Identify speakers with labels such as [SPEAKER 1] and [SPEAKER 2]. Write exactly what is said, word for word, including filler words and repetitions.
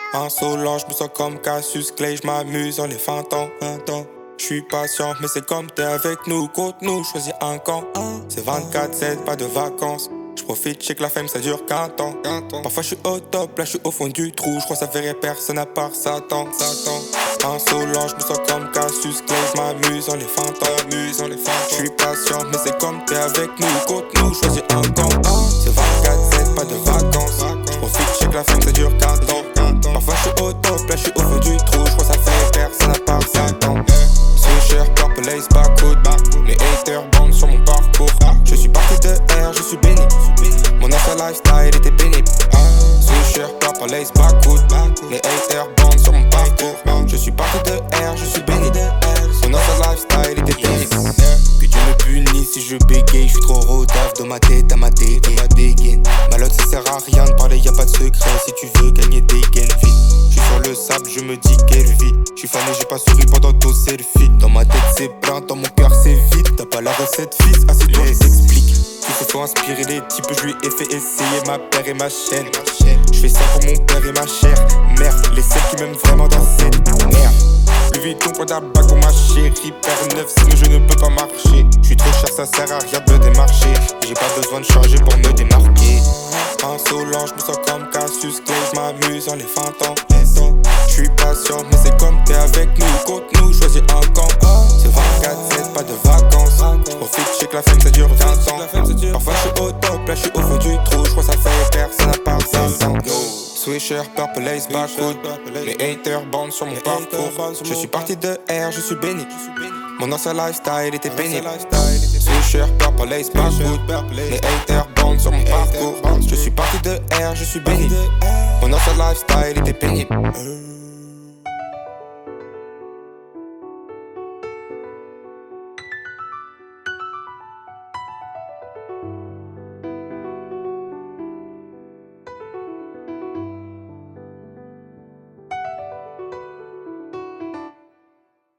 [SPEAKER 1] Insolent, je me sens comme Cassius Clay, je m'amuse en les feintant. Je suis patient, mais c'est comme t'es avec nous, contre nous, choisis un camp. C'est vingt-quatre sept, pas de vacances. Je profite, je sais que la femme ça dure qu'un temps. Parfois je suis au top, là je suis au fond du trou. Je crois que ça verrait personne à part Satan. Insolent, je me sens comme Cassius Clay, je m'amuse en les feintant. Je suis patient, mais c'est comme t'es avec nous, contre nous, choisis un camp. C'est vingt-quatre sept, pas de vacances. Je profite, je sais que la femme ça dure qu'un temps. Parfois je suis au top, là je suis au fond du trou. Je crois que ça fait personne à part Satan. Swisher, purple lace, backwood. Les haters bandent sur mon parcours. Je suis parti de R, je suis béni. Mon ancien lifestyle était pénible. Swisher, purple lace, backwood. Les haters bandent sur mon parcours. Je suis parti de R, je suis béni. Mon ancien lifestyle était pénible. Que Dieu me punisse si je bégaye. Je suis trop rodave dans ma tête, à ma tête, à ma dégaine. Malotte ça sert à rien de parler, y'a pas de secret. Si tu veux gagner des gains vite. Je suis sur le sable, je me dis quelle vie. Je suis fané, j'ai pas souri pendant ton selfie. Dans ma tête c'est plein, dans mon cœur c'est vide. T'as pas la recette fils, assieds-toi, je t'explique. Tu sais faut inspirer les types, je lui ai fait essayer ma paire et ma chaîne. Je fais ça pour mon père et ma chère. Merde, les celles qui m'aiment vraiment dans cette merde. Le Vuitton pour ta bague pour ma chérie. Père neuf mais je ne peux pas marcher. Je suis trop cher, ça sert à rien de me démarcher. J'ai pas besoin de changer pour me démarquer. Insolent, je me sens comme Cassius Clay, je m'amuse en les feintant. Je suis patient, mais c'est comme t'es avec nous, contre nous, choisis un camp. C'est vingt-quatre sept, pas de vacances. Je profite, je sais que la femme ça dure quinze ans. Parfois je suis au top, là je suis au fond du trou. Je crois que ça fait personne à part Satan. Swisher, purple lace, backwood. Les haters bandent sur mon parcours. Je suis parti de R, je suis béni. Mon ancien lifestyle était pénible. Swisher, purple lace, backwood. Les haters bandent sur mon parcours. Je suis parti de R, je suis béni. Mon ancien lifestyle était pénible.